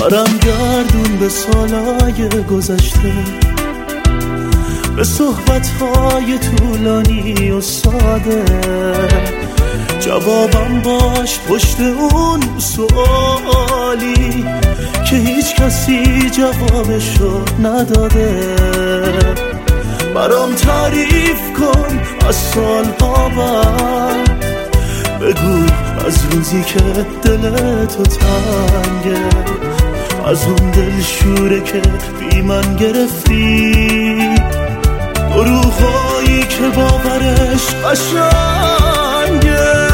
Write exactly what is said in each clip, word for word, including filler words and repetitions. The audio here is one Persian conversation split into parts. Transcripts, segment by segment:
برم گردون به سالای گذشته، به صحبتهای طولانی و ساده. جوابم باش پشت اون سوالی که هیچ کسی جوابشو نداده. برام تعریف کن از سالها بعد، بگو از روزی که دل تو تنگه، از اون دلشوره که بی من گرفتی، دروغایی که باورش قشنگه.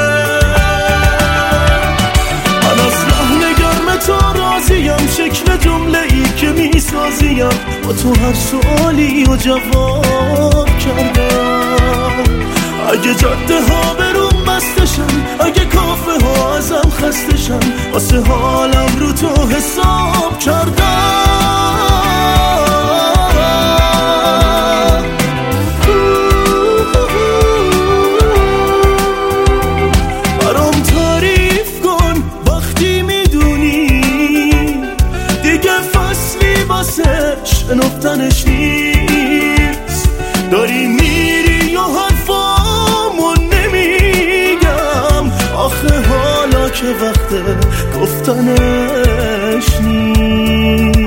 من از لحن گرم تو راضیم، شکل جمله ای که میسازیم، با تو هر سوالی و جواب کردم. اگه جاده ها بروم مستشن، اگه کافه ها ازم خستشن، واسه حالم رو تو حساب کردم. برام تعریف کن وقتی میدونی دیگه فصلی واسه شنفتنش نیست. داری میری یا حرفامو نمیگم، آخه حالا که وقت گفتنش نیست.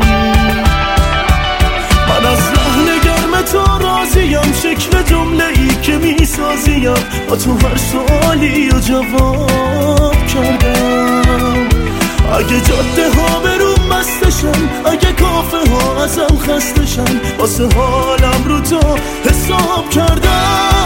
من از لحن گرم تو راضیم، شکل جمله ای که میسازیم، با تو هر سوالی و جواب کردم. اگه جاده ها بروم مستشن، اگه کافه ها ازم خستشن، واسه حالم رو تو حساب کردم.